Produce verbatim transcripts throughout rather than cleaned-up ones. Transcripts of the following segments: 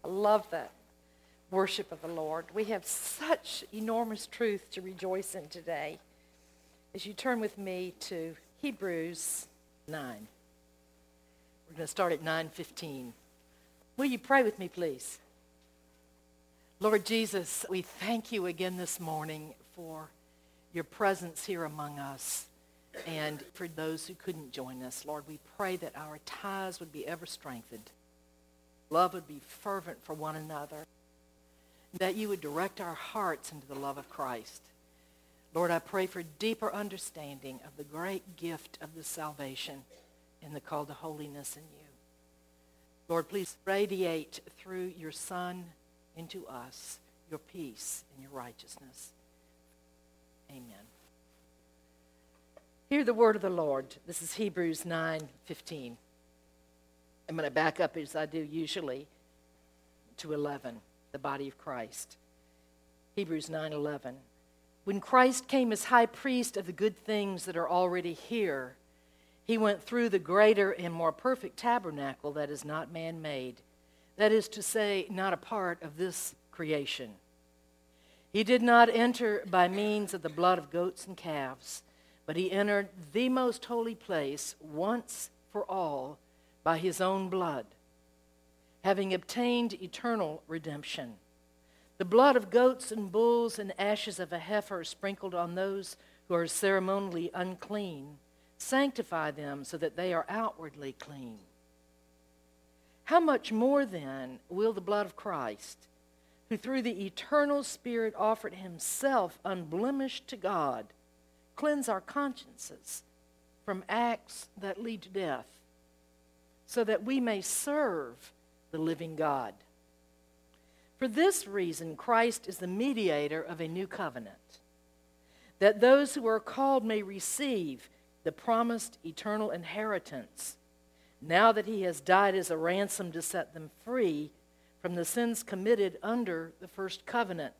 I love that worship of the Lord. We have such enormous truth to rejoice in today. As you turn with me to Hebrews nine. We're going to start at nine fifteen. Will you pray with me, please? Lord Jesus, we thank you again this morning for your presence here among us and for those who couldn't join us. Lord, we pray that our ties would be ever strengthened. Love would be fervent for one another. That you would direct our hearts into the love of Christ. Lord, I pray for deeper understanding of the great gift of the salvation and the call to holiness in you. Lord, please radiate through your Son into us your peace and your righteousness. Amen. Hear the word of the Lord. This is Hebrews nine fifteen. I'm going to back up as I do usually to eleven, the body of Christ. Hebrews nine eleven. When Christ came as high priest of the good things that are already here, he went through the greater and more perfect tabernacle that is not man-made, that is to say, not a part of this creation. He did not enter by means of the blood of goats and calves, but he entered the most holy place once for all by his own blood, having obtained eternal redemption. The blood of goats and bulls and ashes of a heifer sprinkled on those who are ceremonially unclean sanctify them so that they are outwardly clean. How much more then will the blood of Christ, who through the eternal Spirit offered himself unblemished to God, cleanse our consciences from acts that lead to death, so that we may serve the living God. For this reason, Christ is the mediator of a new covenant, that those who are called may receive the promised eternal inheritance, now that he has died as a ransom to set them free from the sins committed under the first covenant.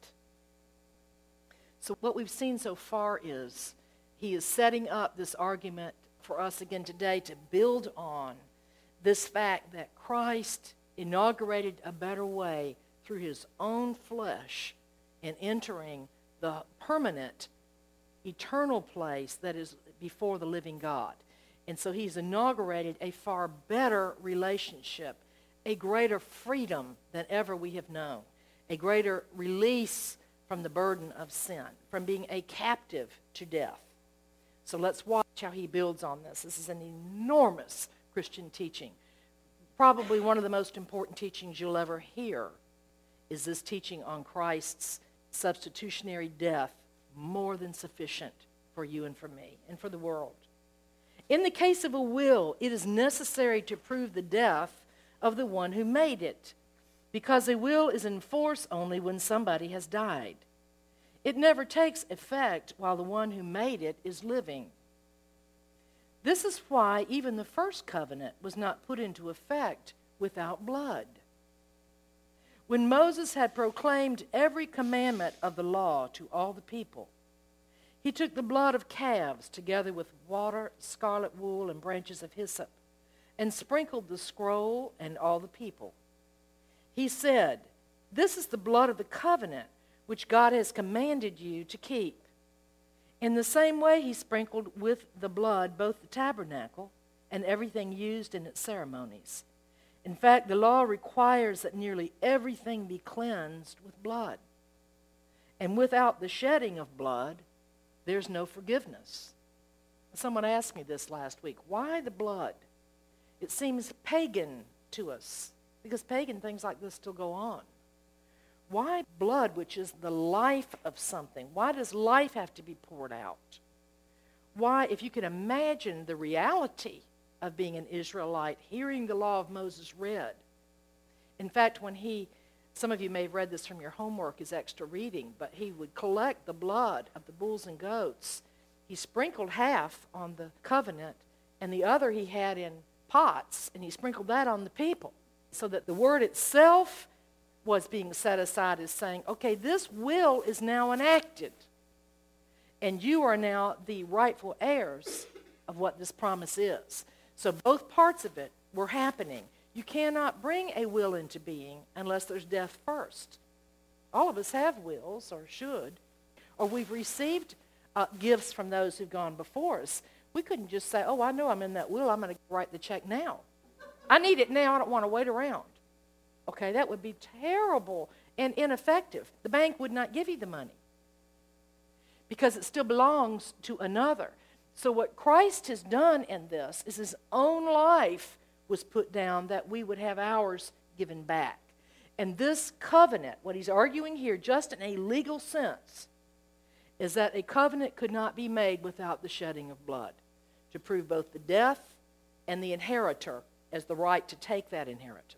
So what we've seen so far is he is setting up this argument for us again today to build on this fact that Christ inaugurated a better way through his own flesh and entering the permanent, eternal place that is before the living God. And so he's inaugurated a far better relationship, a greater freedom than ever we have known, a greater release from the burden of sin, from being a captive to death. So let's watch how he builds on this. This is an enormous Christian teaching. Probably one of the most important teachings you'll ever hear is this teaching on Christ's substitutionary death, more than sufficient for you and for me and for the world. In the case of a will, it is necessary to prove the death of the one who made it, because a will is in force only when somebody has died. It never takes effect while the one who made it is living. This is why even the first covenant was not put into effect without blood. When Moses had proclaimed every commandment of the law to all the people, he took the blood of calves together with water, scarlet wool, and branches of hyssop, and sprinkled the scroll and all the people. He said, "This is the blood of the covenant which God has commanded you to keep." In the same way, he sprinkled with the blood both the tabernacle and everything used in its ceremonies. In fact, the law requires that nearly everything be cleansed with blood. And without the shedding of blood, there's no forgiveness. Someone asked me this last week. Why the blood? It seems pagan to us, because pagan things like this still go on. Why blood, which is the life of something? Why does life have to be poured out? Why, if you can imagine the reality of being an Israelite, hearing the law of Moses read. In fact, when he, some of you may have read this from your homework as extra reading, but he would collect the blood of the bulls and goats. He sprinkled half on the covenant, and the other he had in pots, and he sprinkled that on the people, so that the word itself was being set aside as saying, okay, this will is now enacted, and you are now the rightful heirs of what this promise is. So both parts of it were happening. You cannot bring a will into being unless there's death first. All of us have wills, or should, or we've received uh, gifts from those who've gone before us. We couldn't just say, oh, I know I'm in that will, I'm going to write the check now. I need it now, I don't want to wait around. Okay, that would be terrible and ineffective. The bank would not give you the money because it still belongs to another. So what Christ has done in this is his own life was put down that we would have ours given back. And this covenant, what he's arguing here, just in a legal sense, is that a covenant could not be made without the shedding of blood to prove both the death and the inheritor as the right to take that inheritance.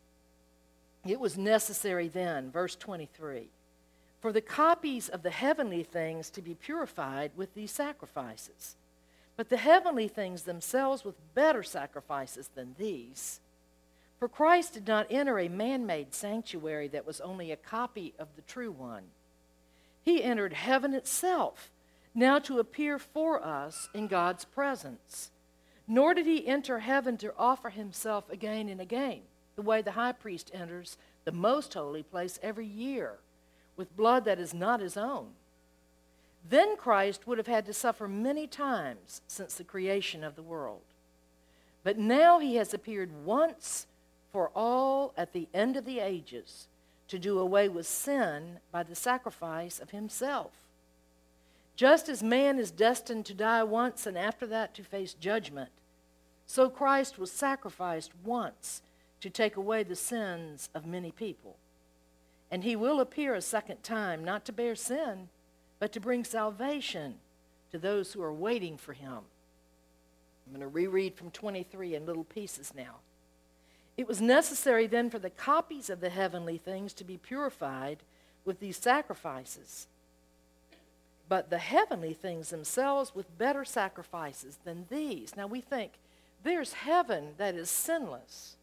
It was necessary then, verse twenty-three, for the copies of the heavenly things to be purified with these sacrifices. But the heavenly things themselves with better sacrifices than these. For Christ did not enter a man-made sanctuary that was only a copy of the true one. He entered heaven itself, now to appear for us in God's presence. Nor did he enter heaven to offer himself again and again, the way the high priest enters the most holy place every year, with blood that is not his own. Then Christ would have had to suffer many times since the creation of the world. But now he has appeared once for all at the end of the ages to do away with sin by the sacrifice of himself. Just as man is destined to die once and after that to face judgment, so Christ was sacrificed once to take away the sins of many people. And he will appear a second time, not to bear sin, but to bring salvation to those who are waiting for him. I'm going to reread from twenty-three in little pieces now. It was necessary then for the copies of the heavenly things to be purified with these sacrifices, but the heavenly things themselves with better sacrifices than these. Now we think, there's heaven that is sinless,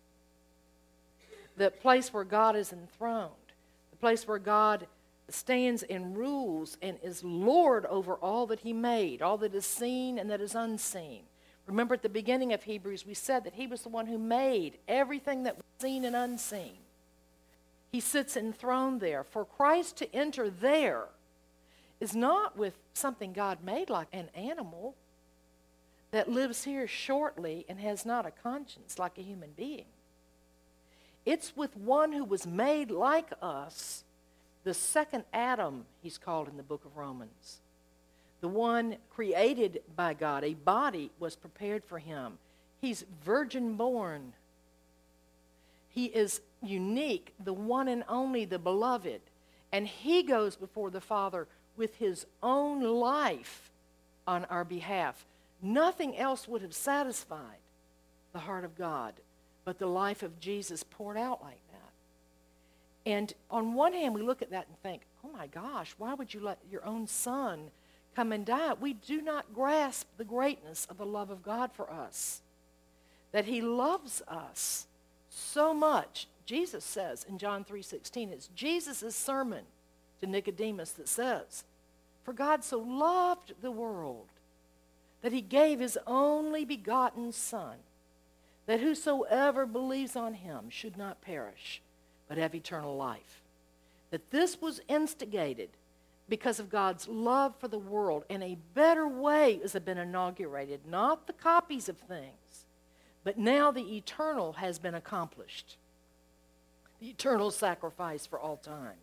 the place where God is enthroned, the place where God stands and rules and is Lord over all that he made, all that is seen and that is unseen. Remember at the beginning of Hebrews, we said that he was the one who made everything that was seen and unseen. He sits enthroned there. For Christ to enter there is not with something God made like an animal that lives here shortly and has not a conscience like a human being. It's with one who was made like us, the second Adam, he's called in the book of Romans. The one created by God. A body was prepared for him. He's virgin born. He is unique, the one and only, the beloved. And he goes before the Father with his own life on our behalf. Nothing else would have satisfied the heart of God but the life of Jesus poured out like that. And on one hand, we look at that and think, oh my gosh, why would you let your own son come and die? We do not grasp the greatness of the love of God for us. That he loves us so much. Jesus says in John three sixteen, it's Jesus' sermon to Nicodemus that says, for God so loved the world that he gave his only begotten Son, that whosoever believes on him should not perish, but have eternal life. That this was instigated because of God's love for the world, and a better way has been inaugurated, not the copies of things, but now the eternal has been accomplished. The eternal sacrifice for all time.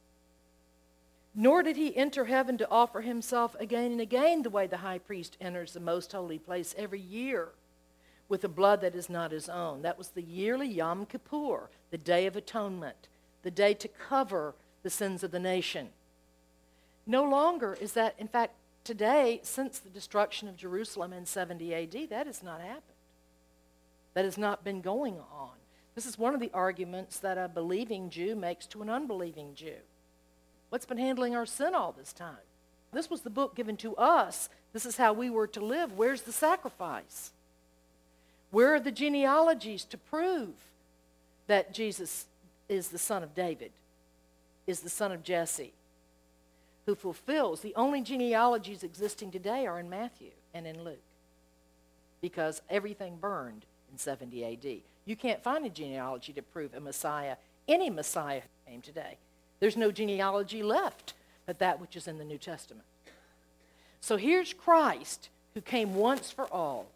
Nor did he enter heaven to offer himself again and again the way the high priest enters the most holy place every year with the blood that is not his own. That was the yearly Yom Kippur, the Day of Atonement, the day to cover the sins of the nation. No longer is that, in fact, today, since the destruction of Jerusalem in seventy A D, that has not happened. That has not been going on. This is one of the arguments that a believing Jew makes to an unbelieving Jew. What's been handling our sin all this time? This was the book given to us. This is how we were to live. Where's the sacrifice? Where are the genealogies to prove that Jesus is the son of David, is the son of Jesse, who fulfills? The only genealogies existing today are in Matthew and in Luke, because everything burned in seventy A D. You can't find a genealogy to prove a Messiah, any Messiah who came today. There's no genealogy left but that which is in the New Testament. So here's Christ who came once for all.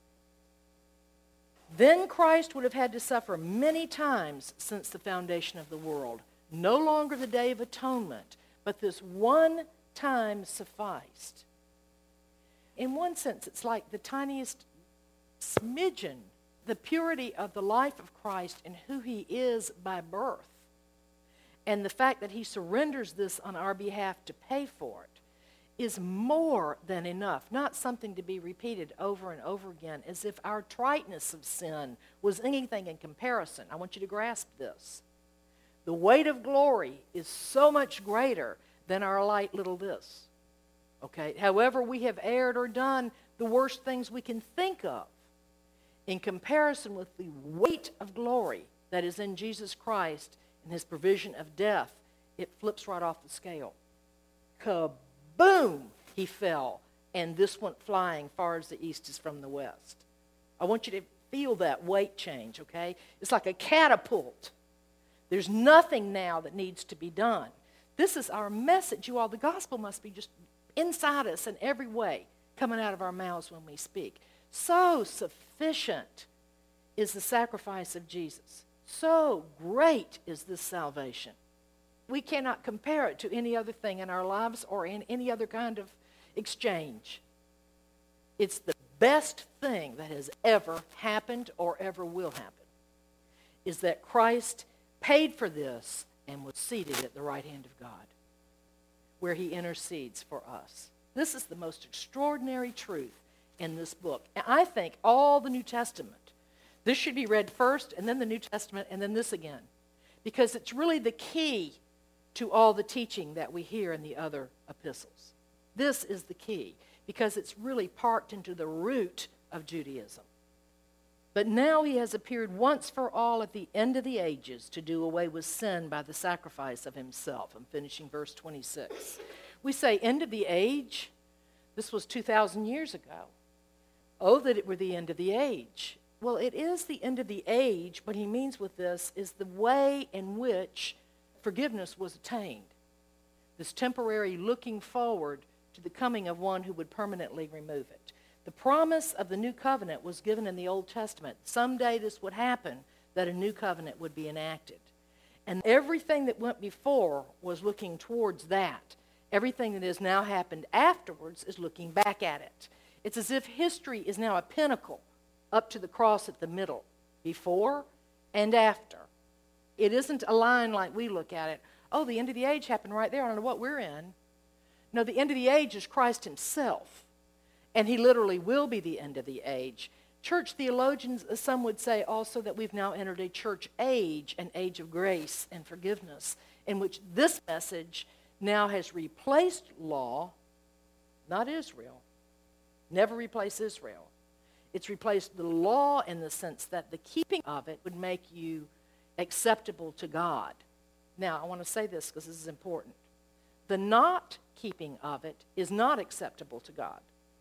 Then Christ would have had to suffer many times since the foundation of the world. No longer the Day of Atonement, but this one time sufficed. In one sense, it's like the tiniest smidgen, the purity of the life of Christ and who he is by birth. And the fact that he surrenders this on our behalf to pay for it is more than enough, not something to be repeated over and over again, as if our triteness of sin was anything in comparison. I want you to grasp this. The weight of glory is so much greater than our light little this. Okay? However we have erred or done the worst things we can think of, in comparison with the weight of glory that is in Jesus Christ and his provision of death, it flips right off the scale. Kaboom! He fell, and this went flying far as the east is from the west. I want you to feel that weight change, okay? It's like a catapult. There's nothing now that needs to be done. This is our message, you all. The gospel must be just inside us in every way, coming out of our mouths when we speak. So sufficient is the sacrifice of Jesus. So great is this salvation. We cannot compare it to any other thing in our lives or in any other kind of exchange. It's the best thing that has ever happened or ever will happen, is that Christ paid for this and was seated at the right hand of God, where he intercedes for us. This is the most extraordinary truth in this book. And I think all the New Testament, this should be read first, and then the New Testament, and then this again, because it's really the key to all the teaching that we hear in the other epistles. This is the key, because it's really parked into the root of Judaism. But now he has appeared once for all at the end of the ages to do away with sin by the sacrifice of himself. I'm finishing verse twenty-six. We say, end of the age? This was two thousand years ago. Oh, that it were the end of the age. Well, it is the end of the age. What he means with this is the way in which forgiveness was attained. This temporary looking forward to the coming of one who would permanently remove it. The promise of the new covenant was given in the Old Testament. Someday this would happen, that a new covenant would be enacted. And everything that went before was looking towards that. Everything that has now happened afterwards is looking back at it. It's as if history is now a pinnacle up to the cross at the middle, before and after. It isn't a line like we look at it. Oh, the end of the age happened right there. I don't know what we're in. No, the end of the age is Christ himself. And he literally will be the end of the age. Church theologians, some would say also that we've now entered a church age, an age of grace and forgiveness, in which this message now has replaced law, not Israel. Never replace Israel. It's replaced the law in the sense that the keeping of it would make you acceptable to God. Now, I want to say this because this is important. The not keeping of it is not acceptable to God.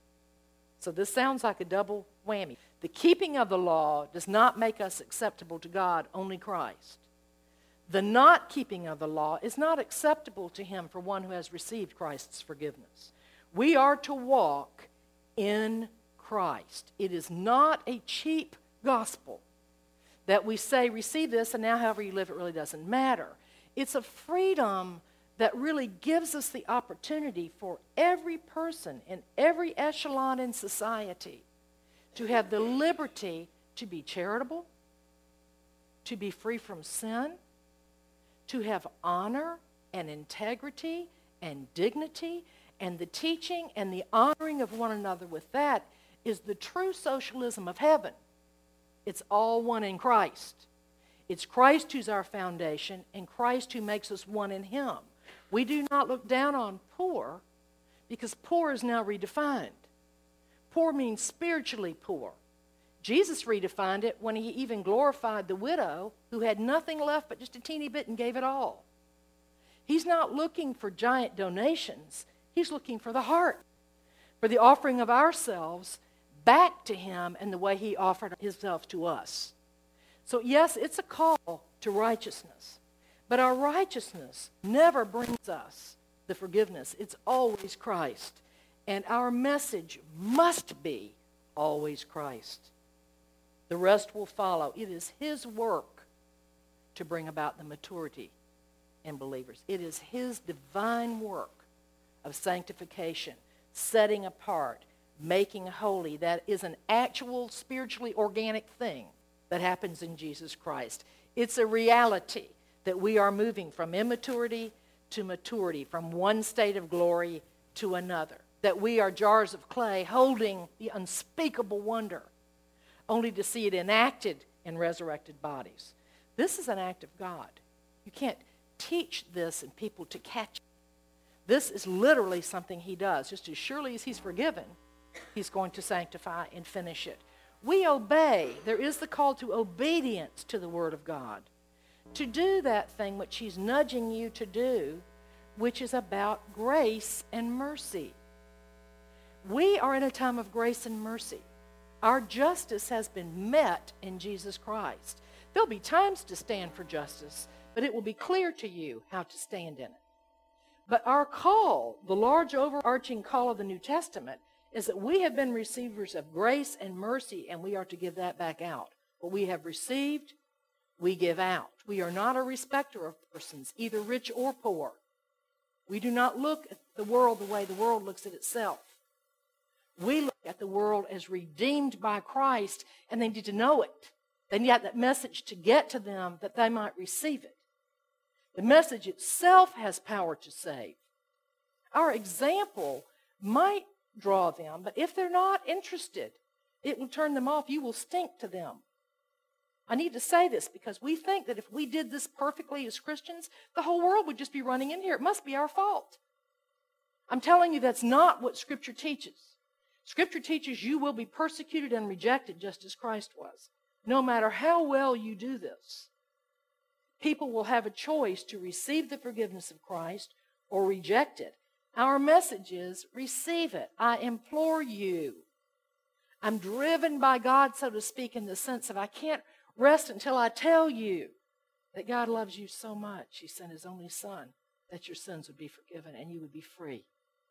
So this sounds like a double whammy. The keeping of the law does not make us acceptable to God, only Christ. The not keeping of the law is not acceptable to him for one who has received Christ's forgiveness. We are to walk in Christ. It is not a cheap gospel that we say, receive this, and now however you live, it really doesn't matter. It's a freedom that really gives us the opportunity for every person in every echelon in society to have the liberty to be charitable, to be free from sin, to have honor and integrity and dignity, and the teaching and the honoring of one another with that is the true socialism of heaven. It's all one in Christ. It's Christ who's our foundation, and Christ who makes us one in him. We do not look down on poor, because poor is now redefined. Poor means spiritually poor. Jesus redefined it when he even glorified the widow who had nothing left but just a teeny bit and gave it all. He's not looking for giant donations. He's looking for the heart, for the offering of ourselves back to him in the way he offered himself to us. So yes, it's a call to righteousness. But our righteousness never brings us the forgiveness. It's always Christ. And our message must be always Christ. The rest will follow. It is His work to bring about the maturity in believers. It is His divine work of sanctification, setting apart, making holy. That is an actual spiritually organic thing that happens in Jesus Christ. It's a reality that we are moving from immaturity to maturity, from one state of glory to another. That we are jars of clay holding the unspeakable wonder, only to see it enacted in resurrected bodies. This is an act of God. You can't teach this and people to catch it. This is literally something He does. Just as surely as He's forgiven, He's going to sanctify and finish it. We obey. There is the call to obedience to the Word of God. To do that thing which He's nudging you to do, which is about grace and mercy. We are in a time of grace and mercy. Our justice has been met in Jesus Christ. There'll be times to stand for justice, but it will be clear to you how to stand in it. But our call, the large overarching call of the New Testament, is that we have been receivers of grace and mercy, and we are to give that back out. What we have received, we give out. We are not a respecter of persons, either rich or poor. We do not look at the world the way the world looks at itself. We look at the world as redeemed by Christ, and they need to know it. They need that message to get to them that they might receive it. The message itself has power to save. Our example might draw them, but if they're not interested, it will turn them off. You will stink to them. I need to say this because we think that if we did this perfectly as Christians, the whole world would just be running in here. It must be our fault. I'm telling you that's not what Scripture teaches. Scripture teaches you will be persecuted and rejected just as Christ was. No matter how well you do this, people will have a choice to receive the forgiveness of Christ or reject it. Our message is, receive it. I implore you. I'm driven by God, so to speak, in the sense of I can't rest until I tell you that God loves you so much. He sent His only Son that your sins would be forgiven and you would be free.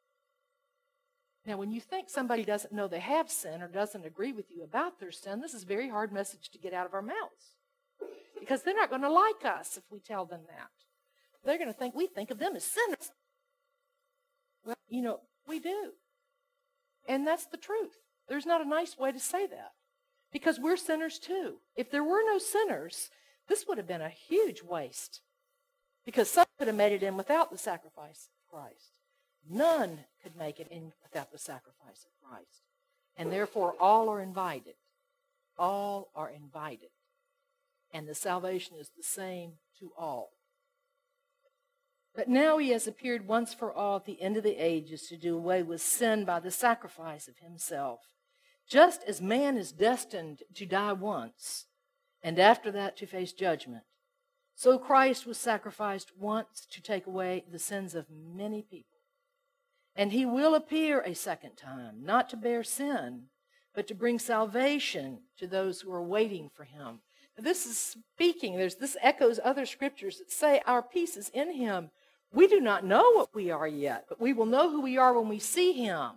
Now, when you think somebody doesn't know they have sin or doesn't agree with you about their sin, this is a very hard message to get out of our mouths. Because they're not going to like us if we tell them that. They're going to think we think of them as sinners. Well, you know, we do. And that's the truth. There's not a nice way to say that. Because we're sinners too. If there were no sinners, this would have been a huge waste. Because some could have made it in without the sacrifice of Christ. None could make it in without the sacrifice of Christ. And therefore, all are invited. All are invited. And the salvation is the same to all. But now He has appeared once for all at the end of the ages to do away with sin by the sacrifice of Himself. Just as man is destined to die once, and after that to face judgment, so Christ was sacrificed once to take away the sins of many people. And He will appear a second time, not to bear sin, but to bring salvation to those who are waiting for Him. Now, this is speaking, there's this echoes other scriptures that say our peace is in Him. We do not know what we are yet, but we will know who we are when we see Him.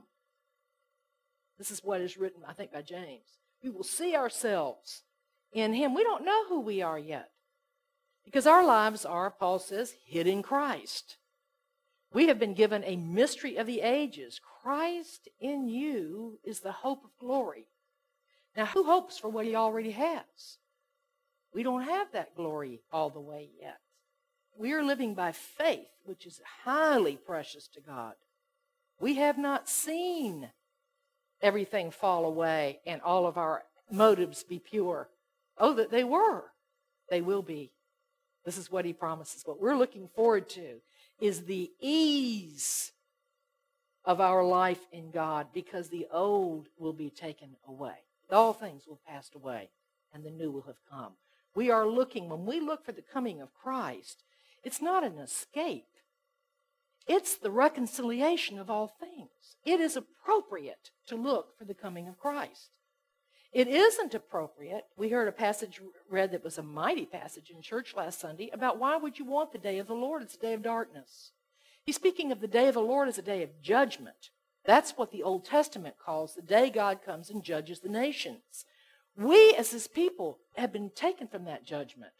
This is what is written, I think, by James. We will see ourselves in Him. We don't know who we are yet. Because our lives are, Paul says, hid in Christ. We have been given a mystery of the ages. Christ in you is the hope of glory. Now, who hopes for what he already has? We don't have that glory all the way yet. We are living by faith, which is highly precious to God. We have not seen everything fall away and all of our motives be pure. Oh, that they were. They will be. This is what He promises. What we're looking forward to is the ease of our life in God, because the old will be taken away. All things will pass away, and the new will have come. We are looking, when we look for the coming of Christ, it's not an escape. It's the reconciliation of all things. It is appropriate to look for the coming of Christ. It isn't appropriate. We heard a passage read that was a mighty passage in church last Sunday about why would you want the day of the Lord? It's a day of darkness. He's speaking of the day of the Lord as a day of judgment. That's what the Old Testament calls the day God comes and judges the nations. We as his people have been taken from that judgment.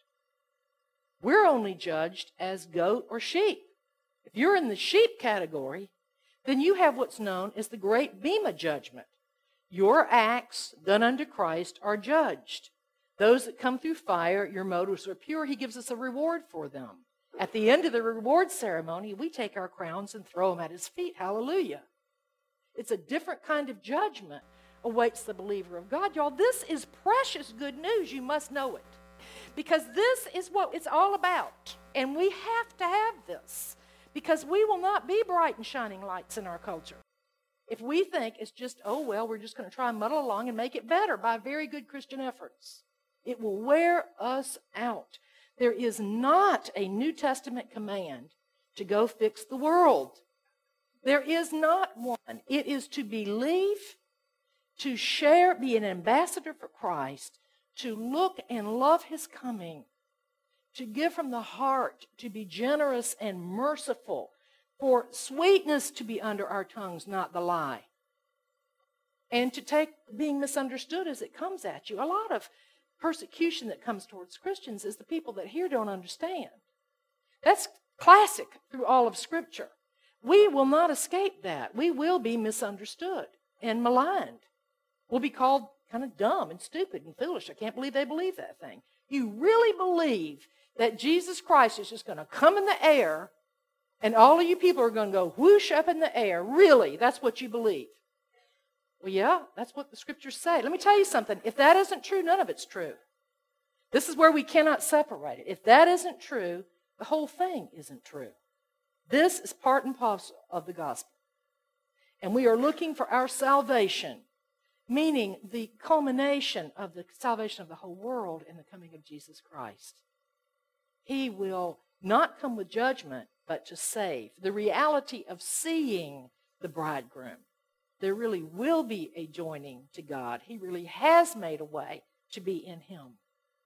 We're only judged as goat or sheep. If you're in the sheep category, then you have what's known as the great Bema judgment. Your acts done unto Christ are judged. Those that come through fire, your motives are pure. He gives us a reward for them. At the end of the reward ceremony, we take our crowns and throw them at his feet. Hallelujah. It's a different kind of judgment awaits the believer of God. Y'all, this is precious good news. You must know it. Because this is what it's all about. And we have to have this. Because we will not be bright and shining lights in our culture. If we think it's just, oh, well, we're just going to try and muddle along and make it better by very good Christian efforts, it will wear us out. There is not a New Testament command to go fix the world. There is not one. It is to believe, to share, be an ambassador for Christ, to look and love his coming, to give from the heart, to be generous and merciful, for sweetness to be under our tongues, not the lie. And to take being misunderstood as it comes at you. A lot of persecution that comes towards Christians is the people that here don't understand. That's classic through all of Scripture. We will not escape that. We will be misunderstood and maligned. We'll be called kind of dumb and stupid and foolish. I can't believe they believe that thing. You really believe that Jesus Christ is just going to come in the air and all of you people are going to go whoosh up in the air? Really? That's what you believe? Well, yeah, that's what the Scriptures say. Let me tell you something. If that isn't true, none of it's true. This is where we cannot separate it. If that isn't true, the whole thing isn't true. This is part and parcel of the gospel. And we are looking for our salvation, meaning the culmination of the salvation of the whole world in the coming of Jesus Christ. He will not come with judgment, but to save. The reality of seeing the bridegroom. There really will be a joining to God. He really has made a way to be in him.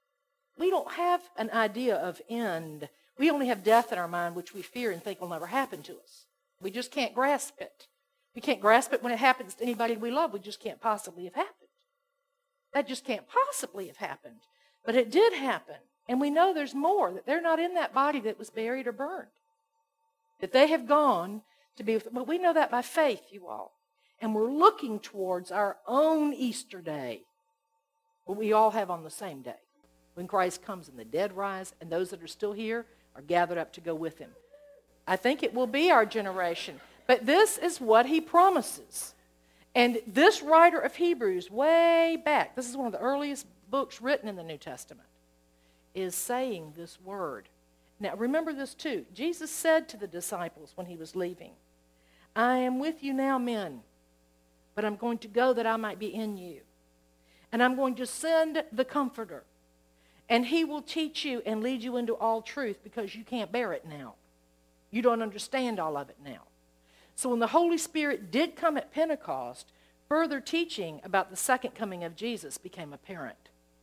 We don't have an idea of end. We only have death in our mind, which we fear and think will never happen to us. We just can't grasp it. We can't grasp it when it happens to anybody we love. We just can't possibly have happened. That just can't possibly have happened. But it did happen. And we know there's more, that they're not in that body that was buried or burned. That they have gone to be with, but we know that by faith, you all. And we're looking towards our own Easter day, what we all have on the same day, when Christ comes and the dead rise, and those that are still here are gathered up to go with him. I think it will be our generation. But this is what he promises. And this writer of Hebrews, way back, this is one of the earliest books written in the New Testament, is saying this word. Now, remember this too. Jesus said to the disciples when he was leaving, I am with you now, men, but I'm going to go that I might be in you. And I'm going to send the Comforter, and he will teach you and lead you into all truth because you can't bear it now. You don't understand all of it now. So when the Holy Spirit did come at Pentecost, further teaching about the second coming of Jesus became apparent.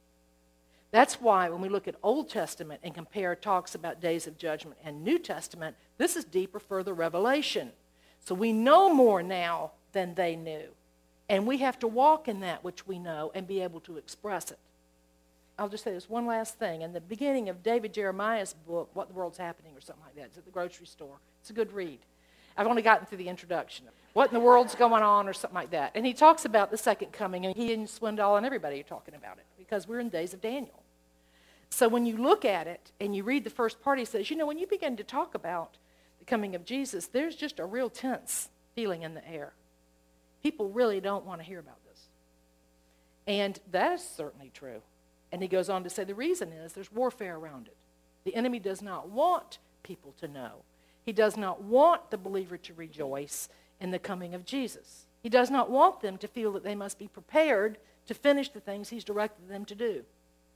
That's why when we look at Old Testament and compare talks about days of judgment and New Testament, this is deeper, further revelation. So we know more now than they knew. And we have to walk in that which we know and be able to express it. I'll just say this one last thing. In the beginning of David Jeremiah's book, What the World's Happening or something like that, it's at the grocery store. It's a good read. I've only gotten through the introduction. What in the world's going on or something like that. And he talks about the second coming, and he and Swindoll and everybody are talking about it because we're in days of Daniel. So when you look at it and you read the first part, he says, you know, when you begin to talk about the coming of Jesus, there's just a real tense feeling in the air. People really don't want to hear about this. And that is certainly true. And he goes on to say the reason is there's warfare around it. The enemy does not want people to know. He does not want the believer to rejoice in the coming of Jesus. He does not want them to feel that they must be prepared to finish the things he's directed them to do.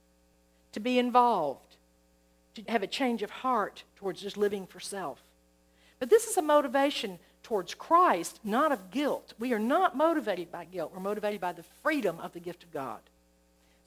To be involved, to have a change of heart towards just living for self. But this is a motivation towards Christ, not of guilt. We are not motivated by guilt. We're motivated by the freedom of the gift of God.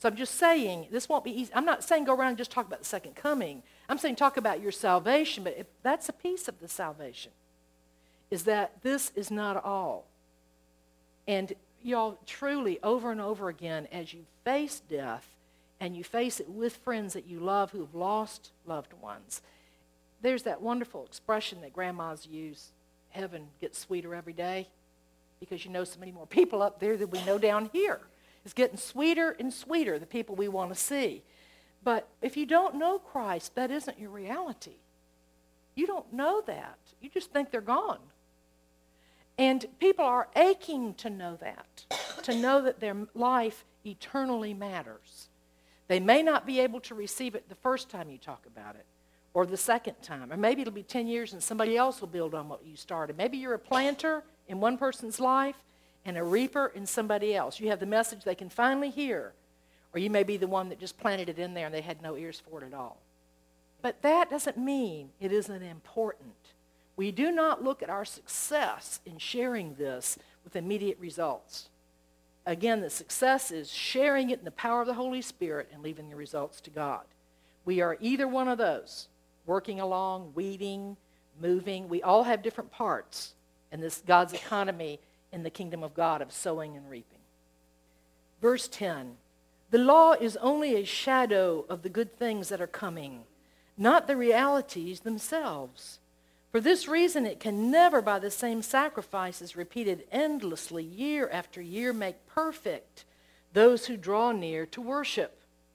So I'm just saying, this won't be easy. I'm not saying go around and just talk about the second coming. I'm saying talk about your salvation, but if that's a piece of the salvation, is that this is not all. And y'all, truly, over and over again, as you face death, and you face it with friends that you love who have lost loved ones, there's that wonderful expression that grandmas use, heaven gets sweeter every day, because you know so many more people up there than we know down here. It's getting sweeter and sweeter, the people we want to see. But if you don't know Christ, that isn't your reality. You don't know that. You just think they're gone. And people are aching to know that, to know that their life eternally matters. They may not be able to receive it the first time you talk about it, or the second time. Or maybe it'll be ten years and somebody else will build on what you started. Maybe you're a planter in one person's life and a reaper in somebody else. You have the message they can finally hear, or you may be the one that just planted it in there and they had no ears for it at all. But that doesn't mean it isn't important. We do not look at our success in sharing this with immediate results. Again, the success is sharing it in the power of the Holy Spirit and leaving the results to God. We are either one of those, working along, weeding, moving. We all have different parts in this God's economy in the kingdom of God of sowing and reaping. Verse ten, the law is only a shadow of the good things that are coming, not the realities themselves. For this reason, it can never, by the same sacrifices repeated endlessly year after year, make perfect those who draw near to worship.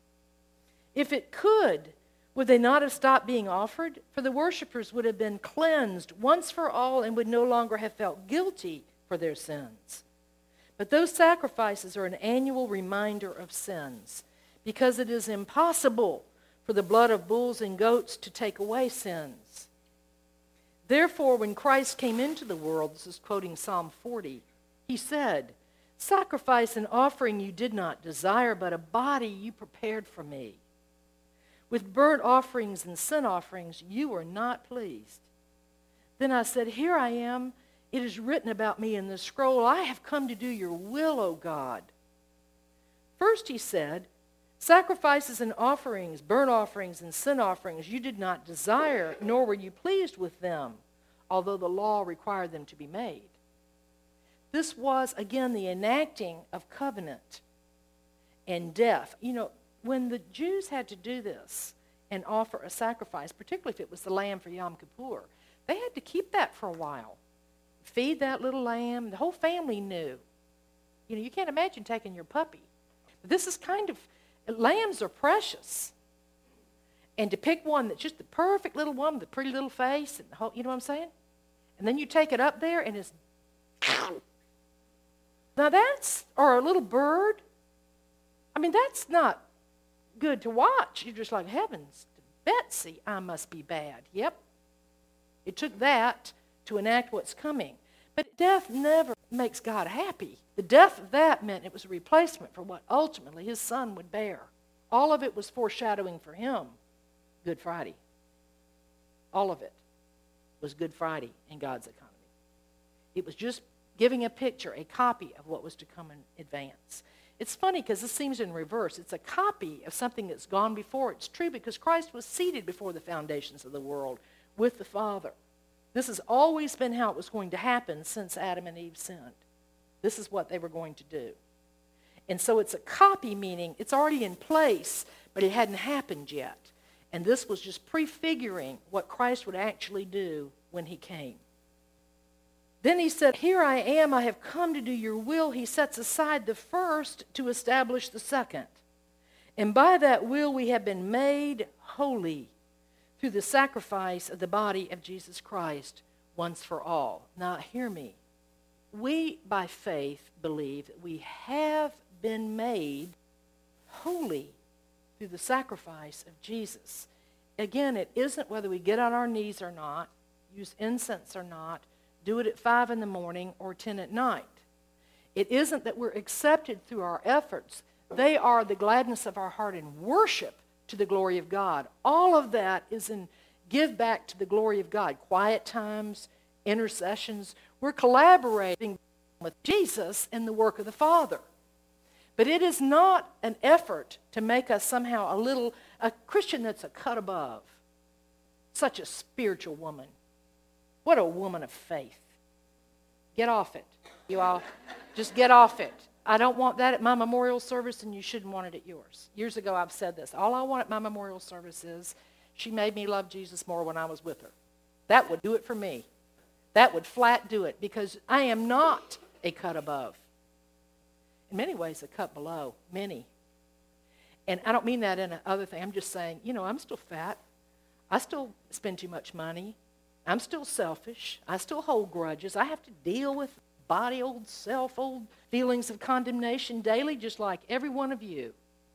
If it could, would they not have stopped being offered? For the worshipers would have been cleansed once for all and would no longer have felt guilty for their sins. But those sacrifices are an annual reminder of sins, because it is impossible for the blood of bulls and goats to take away sins. Therefore, when Christ came into the world, this is quoting Psalm forty, he said, "Sacrifice and offering you did not desire, but a body you prepared for me. With burnt offerings and sin offerings you were not pleased. Then I said, Here I am. It is written about me in the scroll. I have come to do your will, O God." First he said, "Sacrifices and offerings, burnt offerings and sin offerings you did not desire, nor were you pleased with them, although the law required them to be made." This was, again, the enacting of covenant and death. You know, when the Jews had to do this and offer a sacrifice, particularly if it was the lamb for Yom Kippur, they had to keep that for a while. Feed that little lamb. The whole family knew. You know, you can't imagine taking your puppy. But this is kind of, lambs are precious. And to pick one that's just the perfect little one with the pretty little face, and the whole, you know what I'm saying? And then you take it up there and it's, now that's, or a little bird. I mean, that's not good to watch. You're just like, heavens, Betsy, I must be bad. Yep. It took that to enact what's coming. But death never makes God happy. The death of that meant it was a replacement for what ultimately his son would bear. All of it was foreshadowing for him Good Friday. All of it was Good Friday in God's economy. It was just giving a picture, a copy of what was to come in advance. It's funny because this seems in reverse. It's a copy of something that's gone before. It's true because Christ was seated before the foundations of the world with the Father. This has always been how it was going to happen since Adam and Eve sinned. This is what they were going to do. And so it's a copy, meaning it's already in place, but it hadn't happened yet. And this was just prefiguring what Christ would actually do when he came. Then he said, "Here I am, I have come to do your will." He sets aside the first to establish the second. And by that will we have been made holy through the sacrifice of the body of Jesus Christ once for all. Now hear me. We, by faith, believe that we have been made holy through the sacrifice of Jesus. Again, it isn't whether we get on our knees or not, use incense or not, do it at five in the morning or ten at night. It isn't that we're accepted through our efforts. They are the gladness of our heart in worship to the glory of God. All of that is in give back to the glory of God. Quiet times, intercessions. We're collaborating with Jesus in the work of the Father. But it is not an effort to make us somehow a little, a Christian that's a cut above. Such a spiritual woman. What a woman of faith. Get off it. You all, just get off it. I don't want that at my memorial service, and you shouldn't want it at yours. Years ago, I've said this. All I want at my memorial service is she made me love Jesus more when I was with her. That would do it for me. That would flat do it, because I am not a cut above. In many ways, a cut below. Many. And I don't mean that in another thing. I'm just saying, you know, I'm still fat. I still spend too much money. I'm still selfish. I still hold grudges. I have to deal with body, old self, old feelings of condemnation daily, just like every one of you.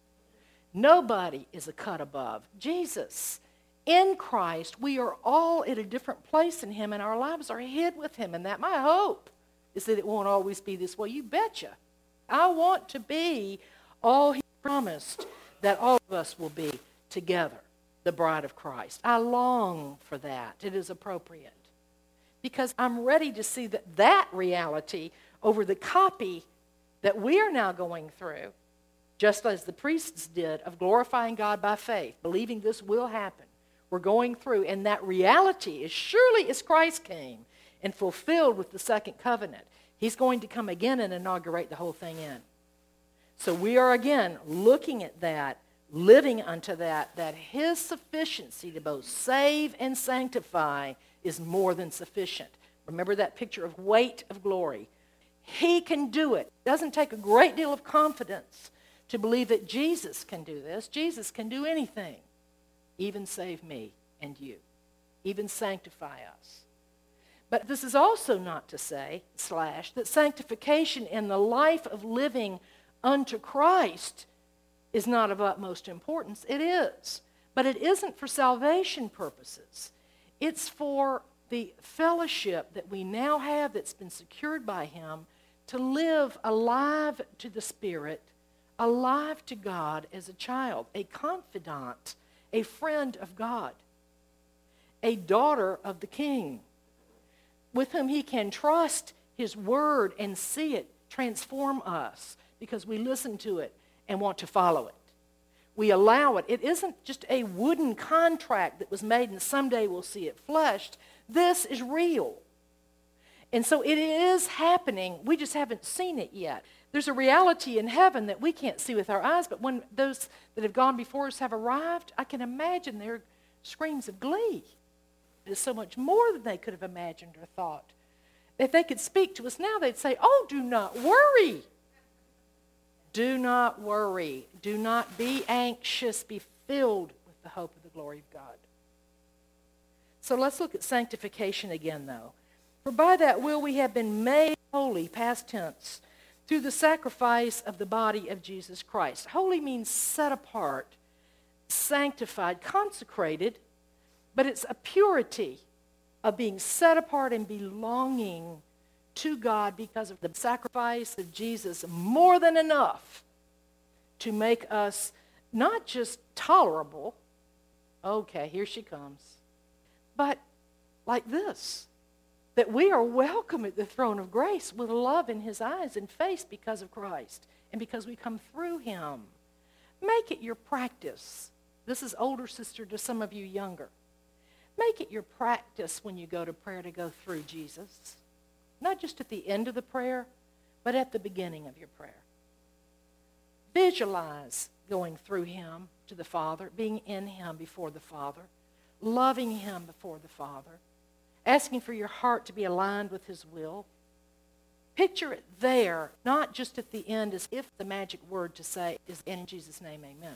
Nobody is a cut above. Jesus, in Christ, we are all at a different place in Him, and our lives are hid with Him. And that my hope is that it won't always be this way. You betcha. I want to be all He promised that all of us will be together, the bride of Christ. I long for that. It is appropriate. Because I'm ready to see that that reality over the copy that we are now going through, just as the priests did, of glorifying God by faith, believing this will happen. We're going through, and that reality, as surely as Christ came and fulfilled with the second covenant, He's going to come again and inaugurate the whole thing in. So we are again looking at that, living unto that, that His sufficiency to both save and sanctify is more than sufficient. Remember that picture of weight of glory. He can do it. It doesn't take a great deal of confidence to believe that Jesus can do this. Jesus can do anything, even save me and you, even sanctify us. But this is also not to say, slash, that sanctification in the life of living unto Christ is not of utmost importance. It is. But it isn't for salvation purposes. It's for the fellowship that we now have that's been secured by Him to live alive to the Spirit, alive to God as a child, a confidant, a friend of God, a daughter of the King, with whom He can trust His Word and see it transform us because we listen to it and want to follow it. We allow it. It isn't just a wooden contract that was made and someday we'll see it fleshed. This is real. And so it is happening. We just haven't seen it yet. There's a reality in heaven that we can't see with our eyes, but when those that have gone before us have arrived, I can imagine their screams of glee. It is so much more than they could have imagined or thought. If they could speak to us now, they'd say, "Oh, do not worry. Do not worry. Do not be anxious. Be filled with the hope of the glory of God." So let's look at sanctification again, though. For by that will we have been made holy, past tense, through the sacrifice of the body of Jesus Christ. Holy means set apart, sanctified, consecrated, but it's a purity of being set apart and belonging to God because of the sacrifice of Jesus, more than enough to make us not just tolerable, okay, here she comes, but like this, that we are welcome at the throne of grace with love in His eyes and face because of Christ and because we come through Him. Make it your practice. This is older sister to some of you younger. Make it your practice when you go to prayer to go through Jesus. Not just at the end of the prayer, but at the beginning of your prayer. Visualize going through Him to the Father, being in Him before the Father, loving Him before the Father, asking for your heart to be aligned with His will. Picture it there, not just at the end as if the magic word to say is in Jesus' name, amen.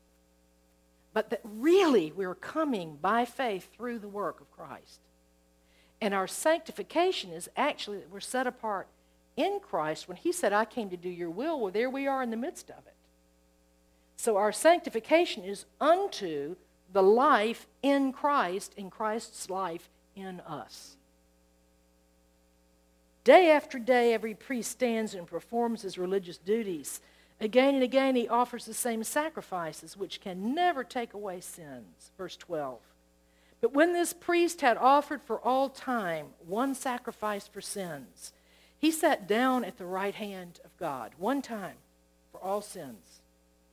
But that really we're coming by faith through the work of Christ. And our sanctification is actually that we're set apart in Christ. When He said, "I came to do your will," well, there we are in the midst of it. So our sanctification is unto the life in Christ, in Christ's life in us. Day after day, every priest stands and performs his religious duties. Again and again, he offers the same sacrifices, which can never take away sins. Verse twelve. But when this priest had offered for all time one sacrifice for sins, he sat down at the right hand of God, one time for all sins.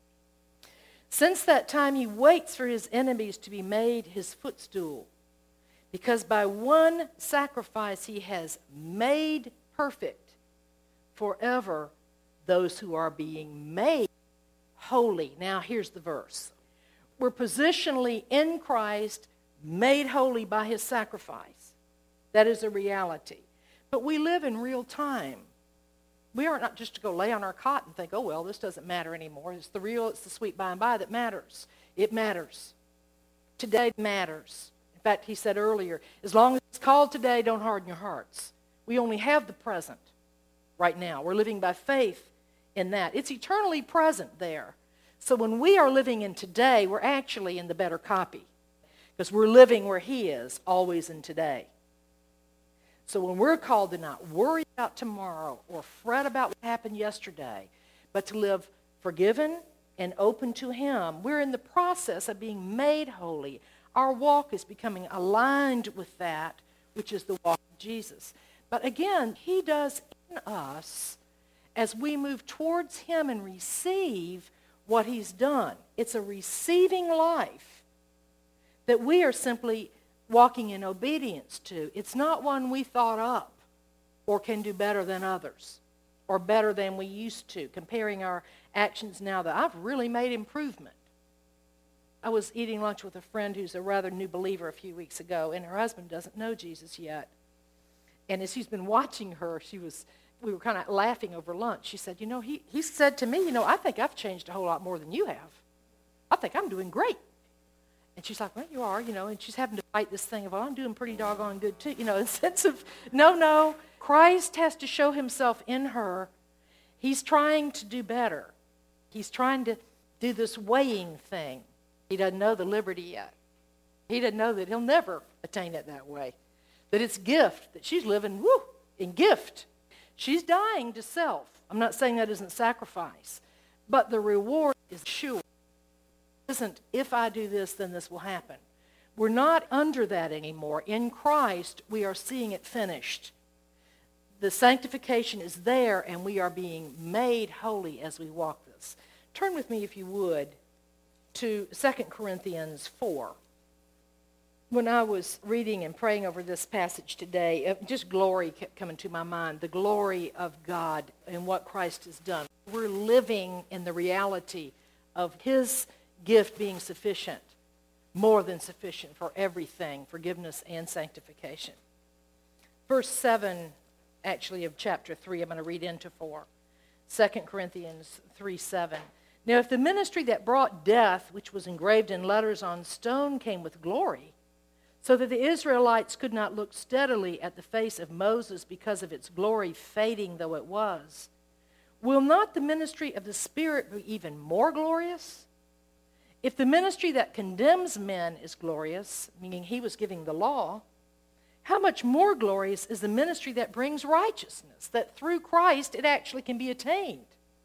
Since that time he waits for his enemies to be made his footstool, because by one sacrifice he has made perfect forever those who are being made holy. Now here's the verse. We're positionally in Christ, made holy by his sacrifice. That is a reality. But we live in real time. We aren't not just to go lay on our cot and think, oh, well, this doesn't matter anymore. It's the real, it's the sweet by and by that matters. It matters. Today matters. In fact, he said earlier, as long as it's called today, don't harden your hearts. We only have the present right now. We're living by faith in that. It's eternally present there. So when we are living in today, we're actually in the better copy, because we're living where he is, always in today. So when we're called to not worry about tomorrow or fret about what happened yesterday, but to live forgiven and open to him, we're in the process of being made holy. Our walk is becoming aligned with that, which is the walk of Jesus. But again, he does in us as we move towards him and receive what he's done. It's a receiving life that we are simply walking in obedience to. It's not one we thought up or can do better than others or better than we used to, comparing our actions now that I've really made improvement. I was eating lunch with a friend who's a rather new believer a few weeks ago, and her husband doesn't know Jesus yet. And as he's been watching her, she was, we were kind of laughing over lunch. She said, you know, he, he said to me, you know, I think I've changed a whole lot more than you have. I think I'm doing great. And she's like, well, you are, you know, and she's having to fight this thing of, well, I'm doing pretty doggone good too. You know, in the sense of, no, no, Christ has to show himself in her. He's trying to do better. He's trying to do this weighing thing. He doesn't know the liberty yet. He doesn't know that he'll never attain it that way. That it's gift, that she's living, woo, in gift. She's dying to self. I'm not saying that isn't sacrifice, but the reward is sure. It isn't, if I do this, then this will happen. We're not under that anymore. In Christ, we are seeing it finished. The sanctification is there, and we are being made holy as we walk this. Turn with me, if you would, to Second Corinthians four. When I was reading and praying over this passage today, just glory kept coming to my mind, the glory of God and what Christ has done. We're living in the reality of his gift being sufficient, more than sufficient for everything, forgiveness and sanctification. Verse seven, actually, of chapter three, I'm going to read into four. Second Corinthians three seven. Now, if the ministry that brought death, which was engraved in letters on stone, came with glory, so that the Israelites could not look steadily at the face of Moses because of its glory fading though it was, will not the ministry of the Spirit be even more glorious? If the ministry that condemns men is glorious, meaning he was giving the law, how much more glorious is the ministry that brings righteousness, that through Christ it actually can be attained?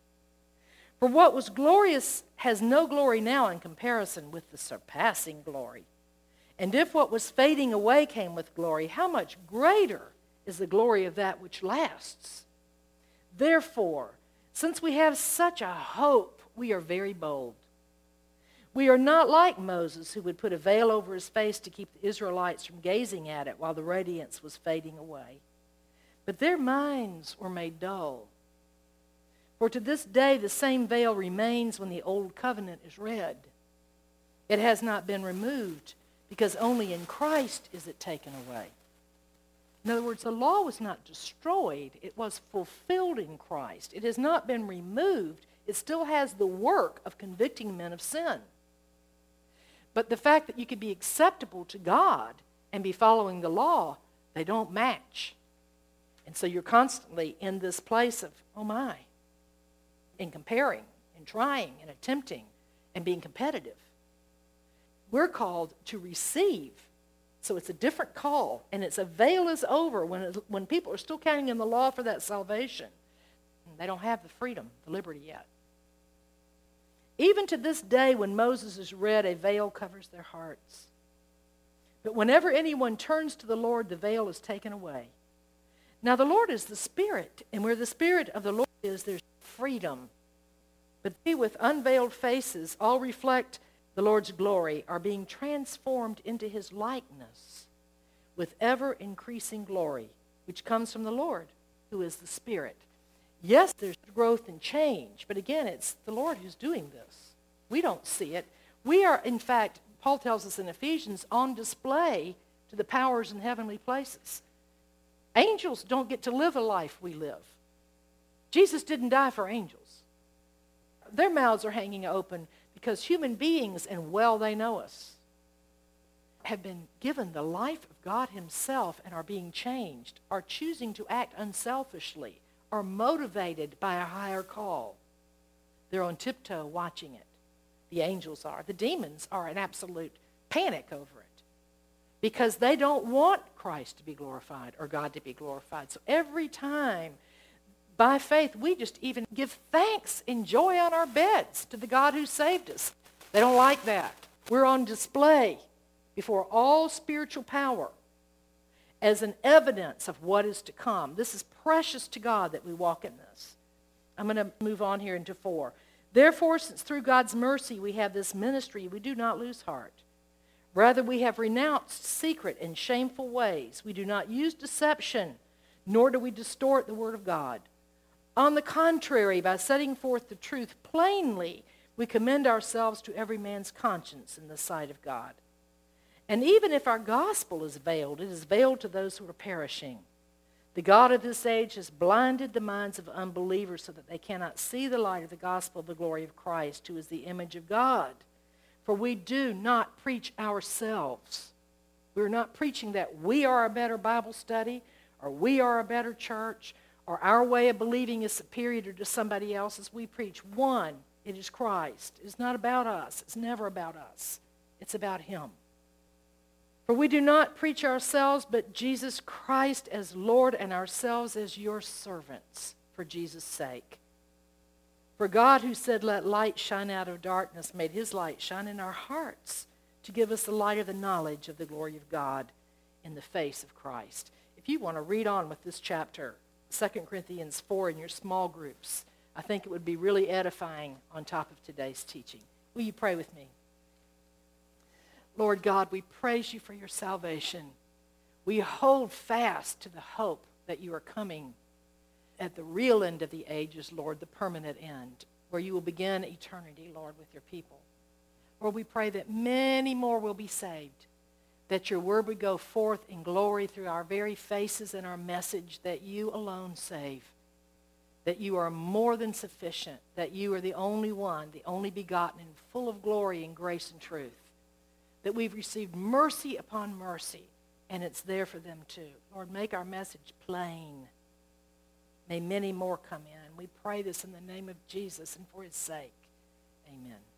For what was glorious has no glory now in comparison with the surpassing glory. And if what was fading away came with glory, how much greater is the glory of that which lasts? Therefore, since we have such a hope, we are very bold. We are not like Moses, who would put a veil over his face to keep the Israelites from gazing at it while the radiance was fading away. But their minds were made dull. For to this day the same veil remains when the old covenant is read. It has not been removed, because only in Christ is it taken away. In other words, the law was not destroyed. It was fulfilled in Christ. It has not been removed. It still has the work of convicting men of sin. But the fact that you could be acceptable to God and be following the law, they don't match. And so you're constantly in this place of, oh my, and comparing and trying and attempting and being competitive. We're called to receive. So it's a different call, and it's a veil is over when, it, when people are still counting in the law for that salvation. They don't have the freedom, the liberty yet. Even to this day, when Moses is read, a veil covers their hearts. But whenever anyone turns to the Lord, the veil is taken away. Now the Lord is the Spirit, and where the Spirit of the Lord is, there's freedom. But they with unveiled faces all reflect the Lord's glory, are being transformed into his likeness with ever-increasing glory, which comes from the Lord, who is the Spirit. Yes, there's growth and change, but again, it's the Lord who's doing this. We don't see it. We are, in fact, Paul tells us in Ephesians, on display to the powers in heavenly places. Angels don't get to live a life we live. Jesus didn't die for angels. Their mouths are hanging open because human beings, and well they know us, have been given the life of God himself and are being changed, are choosing to act unselfishly, are motivated by a higher call. They're on tiptoe watching it. The angels are. The demons are in absolute panic over it because they don't want Christ to be glorified or God to be glorified. So every time, by faith, we just even give thanks and joy on our beds to the God who saved us. They don't like that. We're on display before all spiritual power as an evidence of what is to come. This is precious to God that we walk in this. I'm going to move on here into four. Therefore, since through God's mercy we have this ministry, we do not lose heart. Rather, we have renounced secret and shameful ways. We do not use deception, nor do we distort the word of God. On the contrary, by setting forth the truth plainly, we commend ourselves to every man's conscience in the sight of God. And even if our gospel is veiled, it is veiled to those who are perishing. The God of this age has blinded the minds of unbelievers so that they cannot see the light of the gospel of the glory of Christ, who is the image of God. For we do not preach ourselves. We're not preaching that we are a better Bible study, or we are a better church, or our way of believing is superior to somebody else's. We preach one. It is Christ. It's not about us. It's never about us. It's about him. For we do not preach ourselves, but Jesus Christ as Lord, and ourselves as your servants for Jesus' sake. For God, who said, let light shine out of darkness, made his light shine in our hearts to give us the light of the knowledge of the glory of God in the face of Christ. If you want to read on with this chapter, Second Corinthians four, in your small groups, I think it would be really edifying on top of today's teaching. Will you pray with me? Lord God, we praise you for your salvation. We hold fast to the hope that you are coming at the real end of the ages, Lord, the permanent end, where you will begin eternity, Lord, with your people. Lord, we pray that many more will be saved, that your word would go forth in glory through our very faces and our message, that you alone save, that you are more than sufficient, that you are the only one, the only begotten, and full of glory and grace and truth, that we've received mercy upon mercy, and it's there for them too. Lord, make our message plain. May many more come in. We pray this in the name of Jesus and for his sake. Amen.